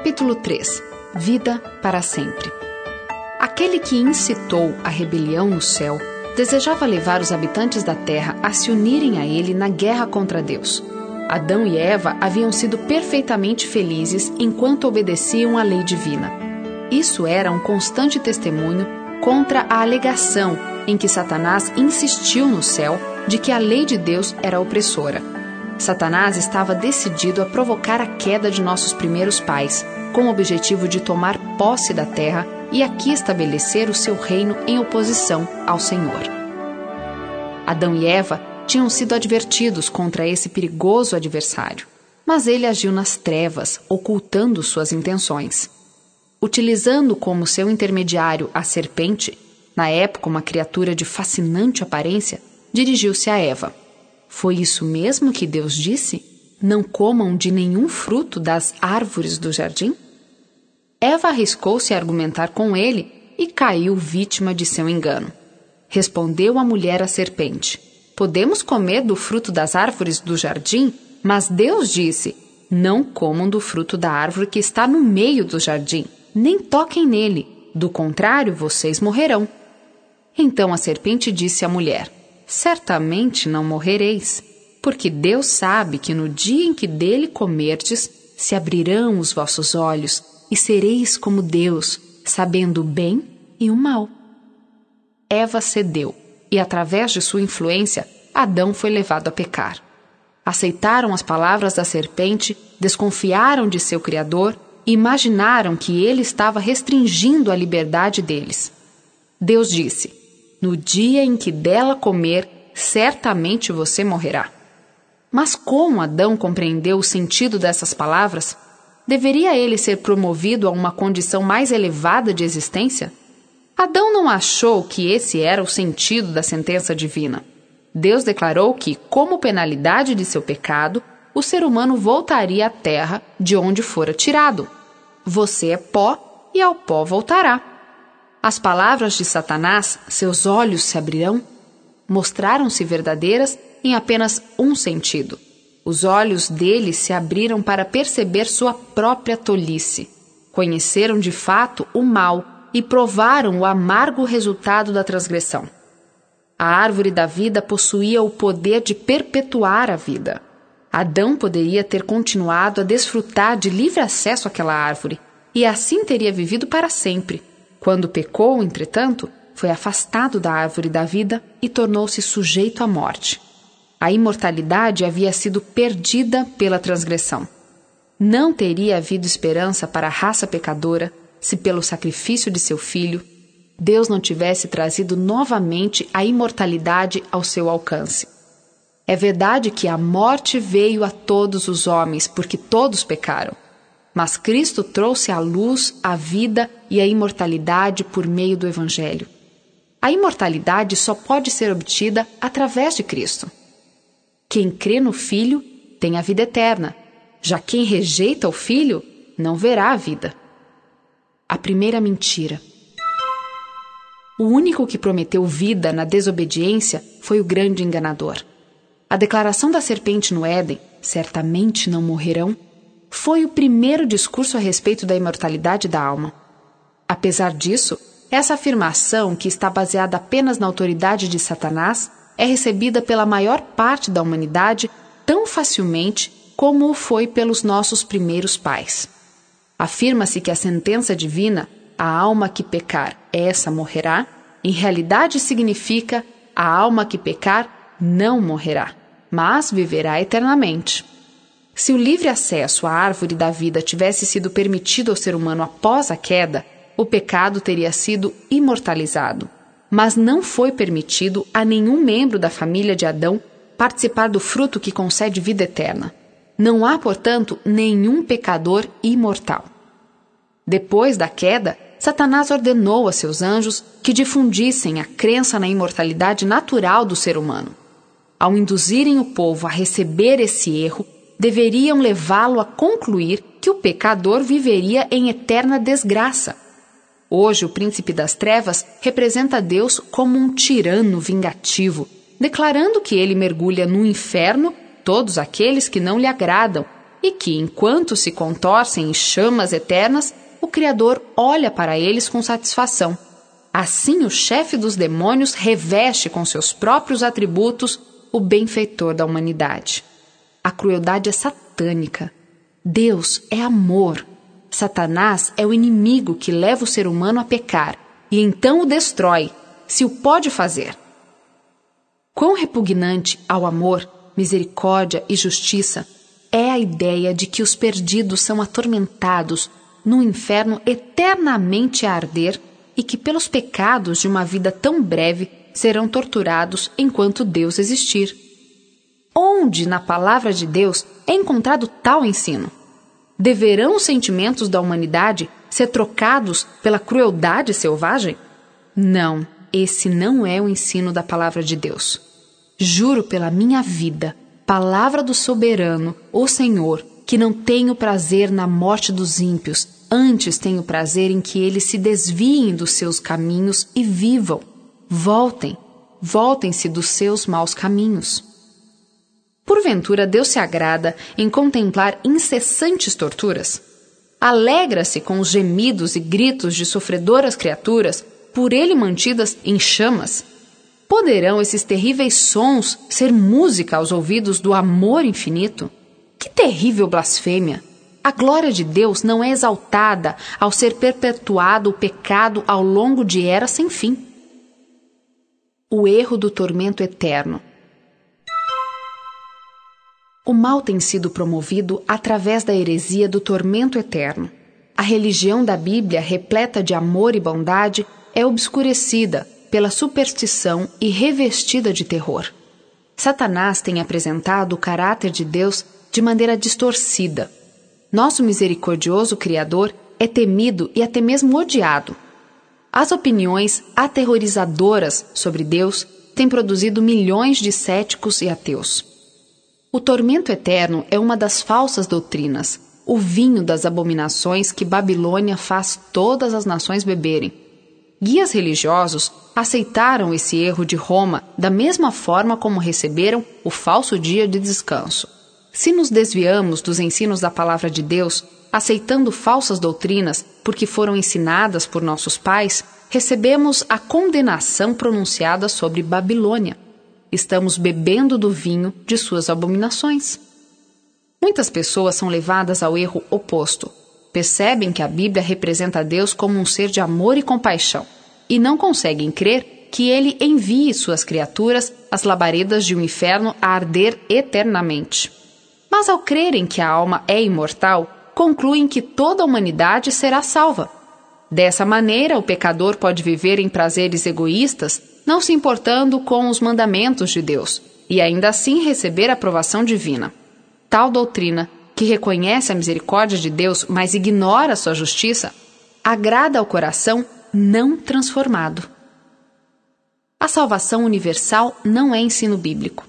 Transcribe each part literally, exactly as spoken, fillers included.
Capítulo três. Vida para sempre. Aquele que incitou a rebelião no céu desejava levar os habitantes da terra a se unirem a ele na guerra contra Deus. Adão e Eva haviam sido perfeitamente felizes enquanto obedeciam à lei divina. Isso era um constante testemunho contra a alegação em que Satanás insistiu no céu de que a lei de Deus era opressora. Satanás estava decidido a provocar a queda de nossos primeiros pais, com o objetivo de tomar posse da terra e aqui estabelecer o seu reino em oposição ao Senhor. Adão e Eva tinham sido advertidos contra esse perigoso adversário, mas ele agiu nas trevas, ocultando suas intenções. Utilizando como seu intermediário a serpente, na época uma criatura de fascinante aparência, dirigiu-se a Eva. Foi isso mesmo que Deus disse? Não comam de nenhum fruto das árvores do jardim? Eva arriscou-se a argumentar com ele e caiu vítima de seu engano. Respondeu a mulher à serpente: podemos comer do fruto das árvores do jardim? Mas Deus disse: não comam do fruto da árvore que está no meio do jardim, nem toquem nele, do contrário vocês morrerão. Então a serpente disse à mulher: certamente não morrereis, porque Deus sabe que no dia em que dele comerdes, se abrirão os vossos olhos e sereis como Deus, sabendo o bem e o mal. Eva cedeu, e através de sua influência, Adão foi levado a pecar. Aceitaram as palavras da serpente, desconfiaram de seu Criador e imaginaram que ele estava restringindo a liberdade deles. Deus disse: no dia em que dela comer, certamente você morrerá. Mas como Adão compreendeu o sentido dessas palavras? Deveria ele ser promovido a uma condição mais elevada de existência? Adão não achou que esse era o sentido da sentença divina. Deus declarou que, como penalidade de seu pecado, o ser humano voltaria à terra de onde fora tirado. Você é pó e ao pó voltará. As palavras de Satanás, seus olhos se abrirão, mostraram-se verdadeiras em apenas um sentido. Os olhos dele se abriram para perceber sua própria tolice. Conheceram de fato o mal e provaram o amargo resultado da transgressão. A árvore da vida possuía o poder de perpetuar a vida. Adão poderia ter continuado a desfrutar de livre acesso àquela árvore e assim teria vivido para sempre. Quando pecou, entretanto, foi afastado da árvore da vida e tornou-se sujeito à morte. A imortalidade havia sido perdida pela transgressão. Não teria havido esperança para a raça pecadora se, pelo sacrifício de seu filho, Deus não tivesse trazido novamente a imortalidade ao seu alcance. É verdade que a morte veio a todos os homens, porque todos pecaram. Mas Cristo trouxe à luz a vida e a imortalidade por meio do Evangelho. A imortalidade só pode ser obtida através de Cristo. Quem crê no Filho tem a vida eterna. Já quem rejeita o Filho não verá a vida. A primeira mentira. O único que prometeu vida na desobediência foi o grande enganador. A declaração da serpente no Éden, certamente não morrerão, foi o primeiro discurso a respeito da imortalidade da alma. Apesar disso, essa afirmação, que está baseada apenas na autoridade de Satanás, é recebida pela maior parte da humanidade tão facilmente como o foi pelos nossos primeiros pais. Afirma-se que a sentença divina, a alma que pecar, essa morrerá, em realidade significa a alma que pecar não morrerá, mas viverá eternamente. Se o livre acesso à árvore da vida tivesse sido permitido ao ser humano após a queda, o pecado teria sido imortalizado. Mas não foi permitido a nenhum membro da família de Adão participar do fruto que concede vida eterna. Não há, portanto, nenhum pecador imortal. Depois da queda, Satanás ordenou a seus anjos que difundissem a crença na imortalidade natural do ser humano. Ao induzirem o povo a receber esse erro, deveriam levá-lo a concluir que o pecador viveria em eterna desgraça. Hoje, o príncipe das trevas representa Deus como um tirano vingativo, declarando que ele mergulha no inferno todos aqueles que não lhe agradam e que, enquanto se contorcem em chamas eternas, o Criador olha para eles com satisfação. Assim, o chefe dos demônios reveste com seus próprios atributos o benfeitor da humanidade. A crueldade é satânica. Deus é amor. Satanás é o inimigo que leva o ser humano a pecar e então o destrói, se o pode fazer. Quão repugnante ao amor, misericórdia e justiça é a ideia de que os perdidos são atormentados num inferno eternamente a arder e que pelos pecados de uma vida tão breve serão torturados enquanto Deus existir. Onde na palavra de Deus é encontrado tal ensino? Deverão os sentimentos da humanidade ser trocados pela crueldade selvagem? Não, esse não é o ensino da palavra de Deus. Juro pela minha vida, palavra do soberano, o Senhor, que não tenho prazer na morte dos ímpios, antes tenho prazer em que eles se desviem dos seus caminhos e vivam. Voltem, voltem-se dos seus maus caminhos. Porventura Deus se agrada em contemplar incessantes torturas? Alegra-se com os gemidos e gritos de sofredoras criaturas, por ele mantidas em chamas? Poderão esses terríveis sons ser música aos ouvidos do amor infinito? Que terrível blasfêmia! A glória de Deus não é exaltada ao ser perpetuado o pecado ao longo de eras sem fim. O erro do tormento eterno. O mal tem sido promovido através da heresia do tormento eterno. A religião da Bíblia, repleta de amor e bondade, é obscurecida pela superstição e revestida de terror. Satanás tem apresentado o caráter de Deus de maneira distorcida. Nosso misericordioso Criador é temido e até mesmo odiado. As opiniões aterrorizadoras sobre Deus têm produzido milhões de céticos e ateus. O tormento eterno é uma das falsas doutrinas, o vinho das abominações que Babilônia faz todas as nações beberem. Guias religiosos aceitaram esse erro de Roma da mesma forma como receberam o falso dia de descanso. Se nos desviamos dos ensinos da palavra de Deus, aceitando falsas doutrinas porque foram ensinadas por nossos pais, recebemos a condenação pronunciada sobre Babilônia. Estamos bebendo do vinho de suas abominações. Muitas pessoas são levadas ao erro oposto. Percebem que a Bíblia representa Deus como um ser de amor e compaixão, e não conseguem crer que Ele envie suas criaturas às labaredas de um inferno a arder eternamente. Mas ao crerem que a alma é imortal, concluem que toda a humanidade será salva. Dessa maneira, o pecador pode viver em prazeres egoístas, não se importando com os mandamentos de Deus, e ainda assim receber a aprovação divina. Tal doutrina, que reconhece a misericórdia de Deus, mas ignora sua justiça, agrada ao coração não transformado. A salvação universal não é ensino bíblico.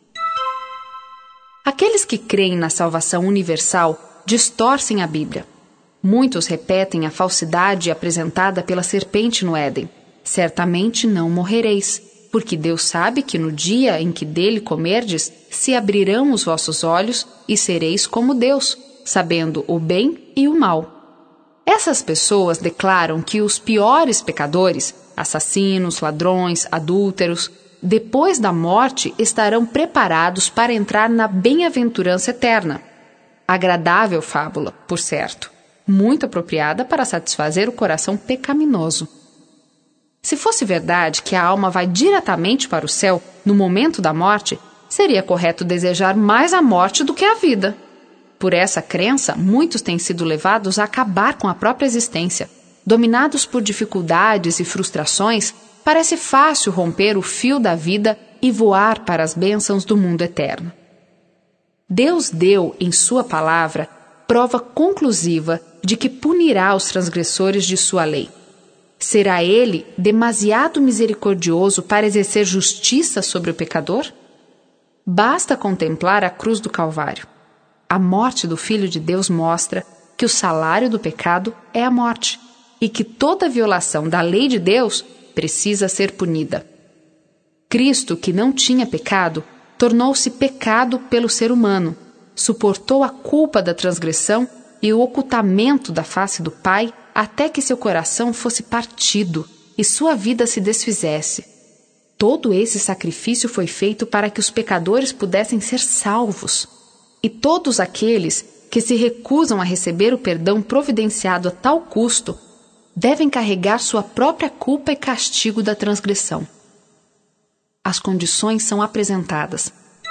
Aqueles que creem na salvação universal distorcem a Bíblia. Muitos repetem a falsidade apresentada pela serpente no Éden. Certamente não morrereis, porque Deus sabe que no dia em que dele comerdes, se abrirão os vossos olhos e sereis como Deus, sabendo o bem e o mal. Essas pessoas declaram que os piores pecadores, assassinos, ladrões, adúlteros, depois da morte estarão preparados para entrar na bem-aventurança eterna. Agradável fábula, por certo, muito apropriada para satisfazer o coração pecaminoso. Se fosse verdade que a alma vai diretamente para o céu no momento da morte, seria correto desejar mais a morte do que a vida. Por essa crença, muitos têm sido levados a acabar com a própria existência. Dominados por dificuldades e frustrações, parece fácil romper o fio da vida e voar para as bênçãos do mundo eterno. Deus deu, em sua palavra, prova conclusiva de que punirá os transgressores de sua lei. Será ele demasiado misericordioso para exercer justiça sobre o pecador? Basta contemplar a cruz do Calvário. A morte do Filho de Deus mostra que o salário do pecado é a morte e que toda violação da lei de Deus precisa ser punida. Cristo, que não tinha pecado, tornou-se pecado pelo ser humano, suportou a culpa da transgressão e o ocultamento da face do Pai até que seu coração fosse partido e sua vida se desfizesse. Todo esse sacrifício foi feito para que os pecadores pudessem ser salvos. E todos aqueles que se recusam a receber o perdão providenciado a tal custo devem carregar sua própria culpa e castigo da transgressão. As condições são apresentadas.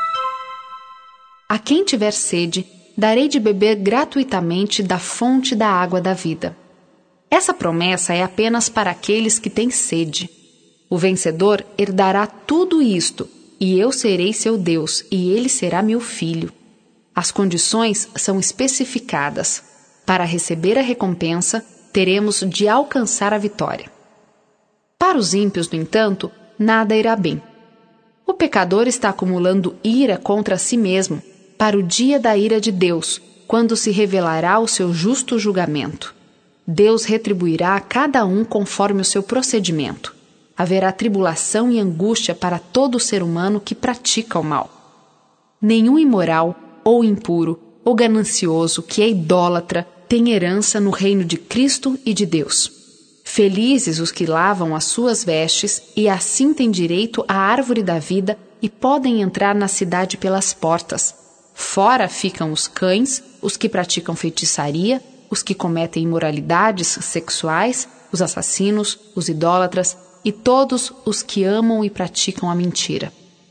A quem tiver sede, darei de beber gratuitamente da fonte da água da vida. Essa promessa é apenas para aqueles que têm sede. O vencedor herdará tudo isto, e eu serei seu Deus, e ele será meu filho. As condições são especificadas. Para receber a recompensa, teremos de alcançar a vitória. Para os ímpios, no entanto, nada irá bem. O pecador está acumulando ira contra si mesmo para o dia da ira de Deus, quando se revelará o seu justo julgamento. Deus retribuirá a cada um conforme o seu procedimento. Haverá tribulação e angústia para todo ser humano que pratica o mal. Nenhum imoral, ou impuro, ou ganancioso, que é idólatra, tem herança no reino de Cristo e de Deus. Felizes os que lavam as suas vestes e assim têm direito à árvore da vida e podem entrar na cidade pelas portas. Fora ficam os cães, os que praticam feitiçaria, os que cometem imoralidades sexuais, os assassinos, os idólatras e todos os que amam e praticam a mentira.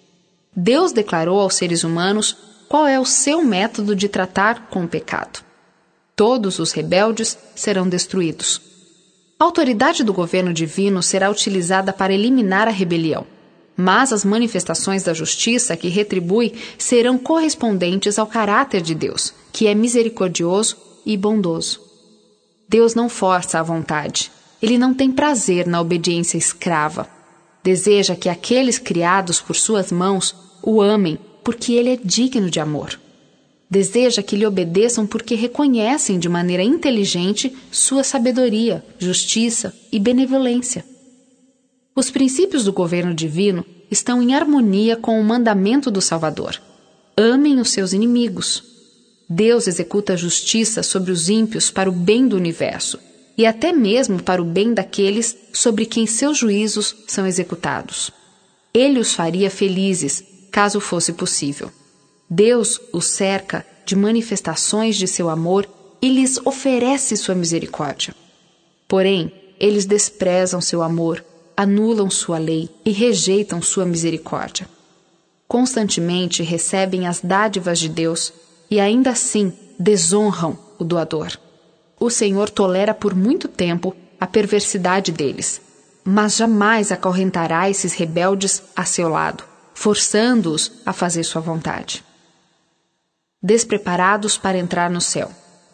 Deus declarou aos seres humanos qual é o seu método de tratar com o pecado. Todos os rebeldes serão destruídos. A autoridade do governo divino será utilizada para eliminar a rebelião, mas as manifestações da justiça que retribui serão correspondentes ao caráter de Deus, que é misericordioso e bondoso. Deus não força a vontade. Ele não tem prazer na obediência escrava. Deseja que aqueles criados por suas mãos o amem, porque ele é digno de amor. Deseja que lhe obedeçam porque reconhecem de maneira inteligente sua sabedoria, justiça e benevolência. Os princípios do governo divino estão em harmonia com o mandamento do Salvador. Amem os seus inimigos. Deus executa a justiça sobre os ímpios para o bem do universo e até mesmo para o bem daqueles sobre quem seus juízos são executados. Ele os faria felizes, caso fosse possível. Deus os cerca de manifestações de seu amor e lhes oferece sua misericórdia. Porém, eles desprezam seu amor, anulam sua lei e rejeitam sua misericórdia. Constantemente recebem as dádivas de Deus e ainda assim desonram o doador. O Senhor tolera por muito tempo a perversidade deles, mas jamais acorrentará esses rebeldes a seu lado, forçando-os a fazer sua vontade. Despreparados para entrar no céu.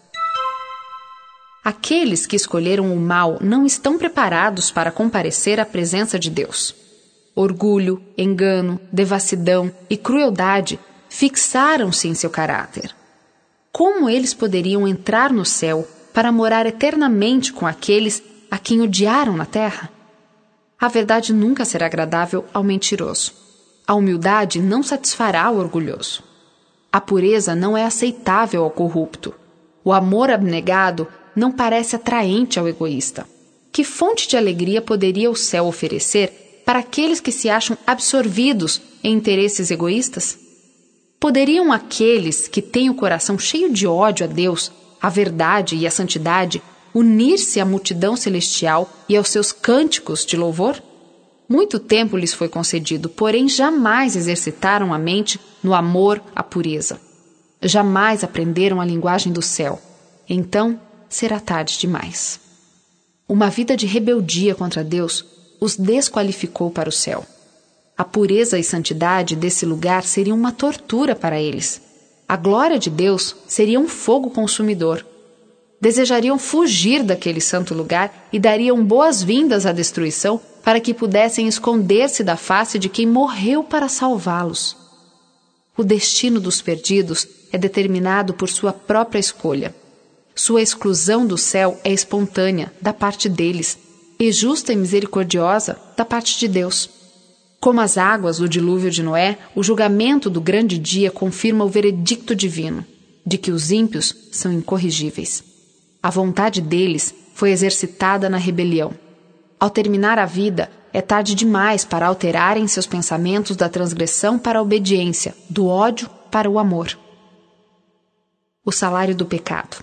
Aqueles que escolheram o mal não estão preparados para comparecer à presença de Deus. Orgulho, engano, devassidão e crueldade fixaram-se em seu caráter. Como eles poderiam entrar no céu para morar eternamente com aqueles a quem odiaram na terra? A verdade nunca será agradável ao mentiroso. A humildade não satisfará o orgulhoso. A pureza não é aceitável ao corrupto. O amor abnegado não parece atraente ao egoísta. Que fonte de alegria poderia o céu oferecer para aqueles que se acham absorvidos em interesses egoístas? Poderiam aqueles que têm o coração cheio de ódio a Deus, a verdade e a santidade, unir-se à multidão celestial e aos seus cânticos de louvor? Muito tempo lhes foi concedido, porém jamais exercitaram a mente no amor à pureza. Jamais aprenderam a linguagem do céu. Então será tarde demais. Uma vida de rebeldia contra Deus os desqualificou para o céu. A pureza e santidade desse lugar seriam uma tortura para eles. A glória de Deus seria um fogo consumidor. Desejariam fugir daquele santo lugar e dariam boas-vindas à destruição para que pudessem esconder-se da face de quem morreu para salvá-los. O destino dos perdidos é determinado por sua própria escolha. Sua exclusão do céu é espontânea, da parte deles, e justa e misericordiosa, da parte de Deus. Como as águas do dilúvio de Noé, o julgamento do grande dia confirma o veredicto divino, de que os ímpios são incorrigíveis. A vontade deles foi exercitada na rebelião. Ao terminar a vida, é tarde demais para alterarem seus pensamentos da transgressão para a obediência, do ódio para o amor. O salário do pecado.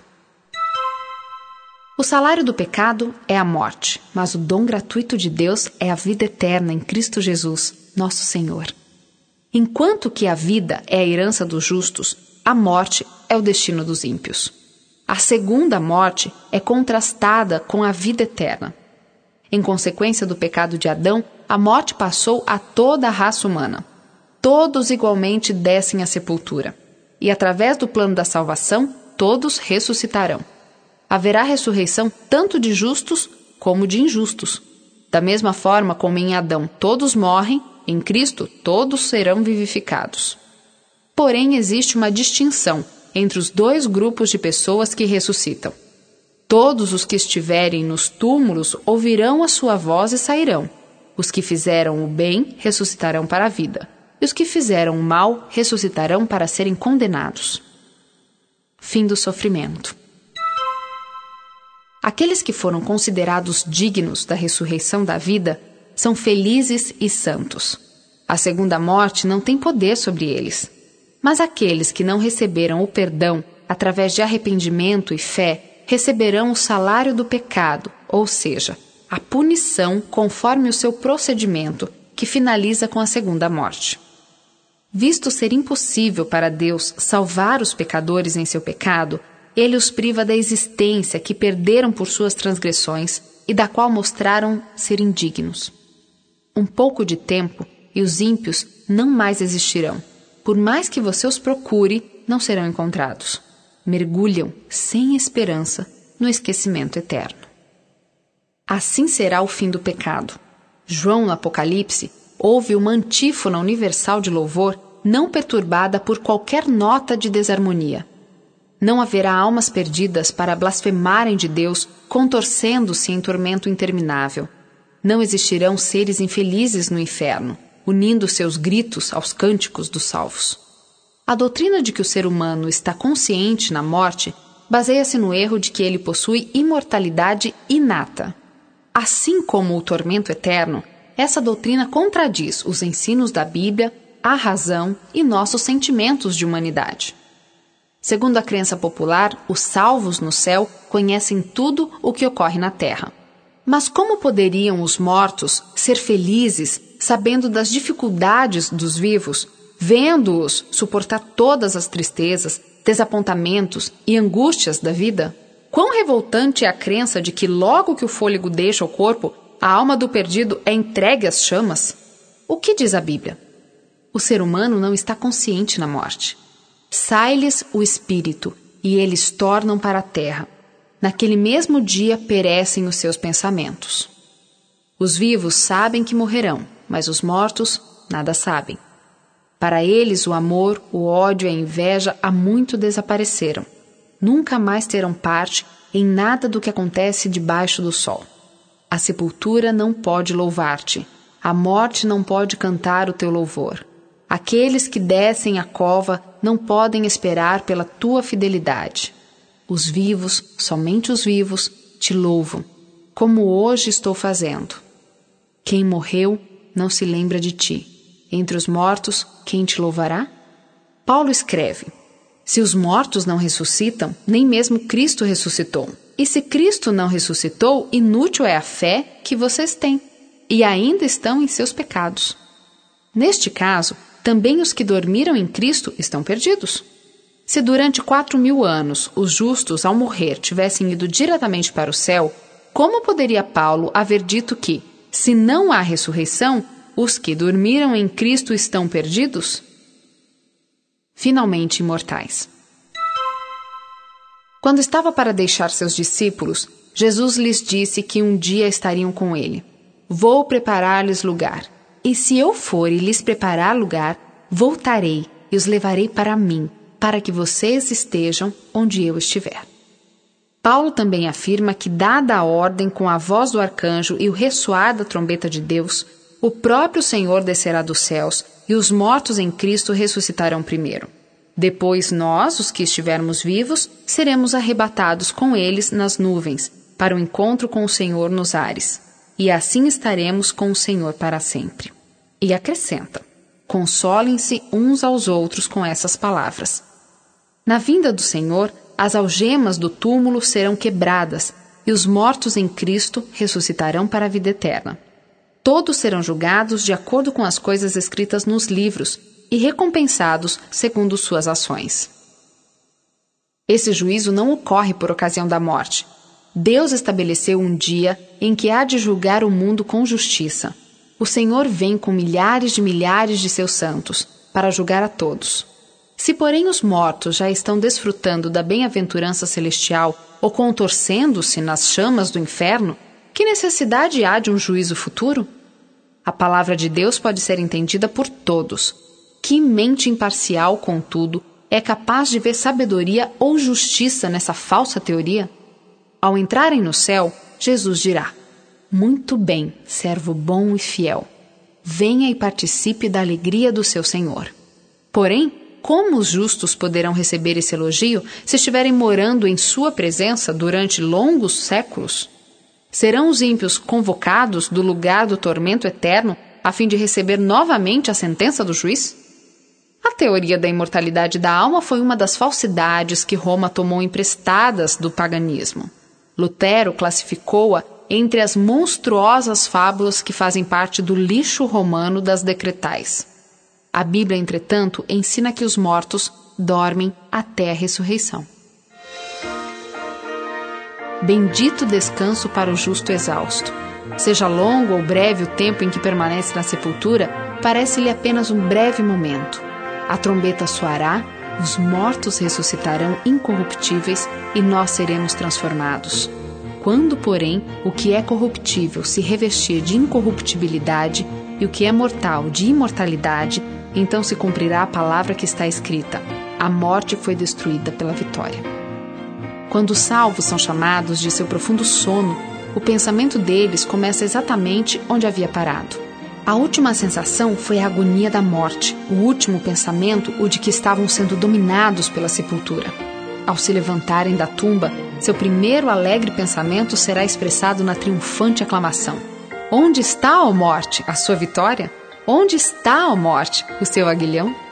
O salário do pecado é a morte, mas o dom gratuito de Deus é a vida eterna em Cristo Jesus, nosso Senhor. Enquanto que a vida é a herança dos justos, a morte é o destino dos ímpios. A segunda morte é contrastada com a vida eterna. Em consequência do pecado de Adão, a morte passou a toda a raça humana. Todos igualmente descem à sepultura. E através do plano da salvação, todos ressuscitarão. Haverá ressurreição tanto de justos como de injustos. Da mesma forma como em Adão todos morrem, em Cristo todos serão vivificados. Porém, existe uma distinção entre os dois grupos de pessoas que ressuscitam. Todos os que estiverem nos túmulos ouvirão a sua voz e sairão. Os que fizeram o bem ressuscitarão para a vida, e os que fizeram o mal ressuscitarão para serem condenados. Fim do sofrimento. Aqueles que foram considerados dignos da ressurreição da vida são felizes e santos. A segunda morte não tem poder sobre eles. Mas aqueles que não receberam o perdão através de arrependimento e fé receberão o salário do pecado, ou seja, a punição conforme o seu procedimento, que finaliza com a segunda morte. Visto ser impossível para Deus salvar os pecadores em seu pecado, Ele os priva da existência que perderam por suas transgressões e da qual mostraram ser indignos. Um pouco de tempo e os ímpios não mais existirão. Por mais que você os procure, não serão encontrados. Mergulham, sem esperança, no esquecimento eterno. Assim será o fim do pecado. João, no Apocalipse, ouve uma antífona universal de louvor não perturbada por qualquer nota de desarmonia. Não haverá almas perdidas para blasfemarem de Deus, contorcendo-se em tormento interminável. Não existirão seres infelizes no inferno, unindo seus gritos aos cânticos dos salvos. A doutrina de que o ser humano está consciente na morte baseia-se no erro de que ele possui imortalidade inata. Assim como o tormento eterno, essa doutrina contradiz os ensinos da Bíblia, a razão e nossos sentimentos de humanidade. Segundo a crença popular, os salvos no céu conhecem tudo o que ocorre na terra. Mas como poderiam os mortos ser felizes sabendo das dificuldades dos vivos, vendo-os suportar todas as tristezas, desapontamentos e angústias da vida? Quão revoltante é a crença de que logo que o fôlego deixa o corpo, a alma do perdido é entregue às chamas? O que diz a Bíblia? O ser humano não está consciente na morte. Sai-lhes o espírito, e eles tornam para a terra. Naquele mesmo dia perecem os seus pensamentos. Os vivos sabem que morrerão, mas os mortos nada sabem. Para eles o amor, o ódio e a inveja há muito desapareceram. Nunca mais terão parte em nada do que acontece debaixo do sol. A sepultura não pode louvar-te, a morte não pode cantar o teu louvor. Aqueles que descem à cova não podem esperar pela tua fidelidade. Os vivos, somente os vivos, te louvam, como hoje estou fazendo. Quem morreu não se lembra de ti. Entre os mortos, quem te louvará? Paulo escreve: se os mortos não ressuscitam, nem mesmo Cristo ressuscitou. E se Cristo não ressuscitou, inútil é a fé que vocês têm, e ainda estão em seus pecados. Neste caso, também os que dormiram em Cristo estão perdidos. Se durante quatro mil anos os justos, ao morrer, tivessem ido diretamente para o céu, como poderia Paulo haver dito que, se não há ressurreição, os que dormiram em Cristo estão perdidos? Finalmente imortais. Quando estava para deixar seus discípulos, Jesus lhes disse que um dia estariam com ele. Vou preparar-lhes lugar. E se eu for e lhes preparar lugar, voltarei e os levarei para mim, para que vocês estejam onde eu estiver. Paulo também afirma que, dada a ordem com a voz do arcanjo e o ressoar da trombeta de Deus, o próprio Senhor descerá dos céus e os mortos em Cristo ressuscitarão primeiro. Depois nós, os que estivermos vivos, seremos arrebatados com eles nas nuvens, para o encontro com o Senhor nos ares. E assim estaremos com o Senhor para sempre. E acrescenta: consolem-se uns aos outros com essas palavras. Na vinda do Senhor, as algemas do túmulo serão quebradas, e os mortos em Cristo ressuscitarão para a vida eterna. Todos serão julgados de acordo com as coisas escritas nos livros e recompensados segundo suas ações. Esse juízo não ocorre por ocasião da morte. Deus estabeleceu um dia em que há de julgar o mundo com justiça. O Senhor vem com milhares de milhares de seus santos para julgar a todos. Se, porém, os mortos já estão desfrutando da bem-aventurança celestial ou contorcendo-se nas chamas do inferno, que necessidade há de um juízo futuro? A palavra de Deus pode ser entendida por todos. Que mente imparcial, contudo, é capaz de ver sabedoria ou justiça nessa falsa teoria? Ao entrarem no céu, Jesus dirá: muito bem, servo bom e fiel. Venha e participe da alegria do seu Senhor. Porém, como os justos poderão receber esse elogio se estiverem morando em sua presença durante longos séculos? Serão os ímpios convocados do lugar do tormento eterno a fim de receber novamente a sentença do juiz? A teoria da imortalidade da alma foi uma das falsidades que Roma tomou emprestadas do paganismo. Lutero classificou-a entre as monstruosas fábulas que fazem parte do lixo romano das decretais. A Bíblia, entretanto, ensina que os mortos dormem até a ressurreição. Bendito descanso para o justo exausto. Seja longo ou breve o tempo em que permanece na sepultura, parece-lhe apenas um breve momento. A trombeta soará, os mortos ressuscitarão incorruptíveis e nós seremos transformados. Quando, porém, o que é corruptível se revestir de incorruptibilidade e o que é mortal de imortalidade, então se cumprirá a palavra que está escrita: a morte foi destruída pela vitória. Quando os salvos são chamados de seu profundo sono, o pensamento deles começa exatamente onde havia parado. A última sensação foi a agonia da morte, o último pensamento o de que estavam sendo dominados pela sepultura. Ao se levantarem da tumba, seu primeiro alegre pensamento será expressado na triunfante aclamação: onde está, ó morte, a sua vitória? Onde está, ó morte, o seu aguilhão?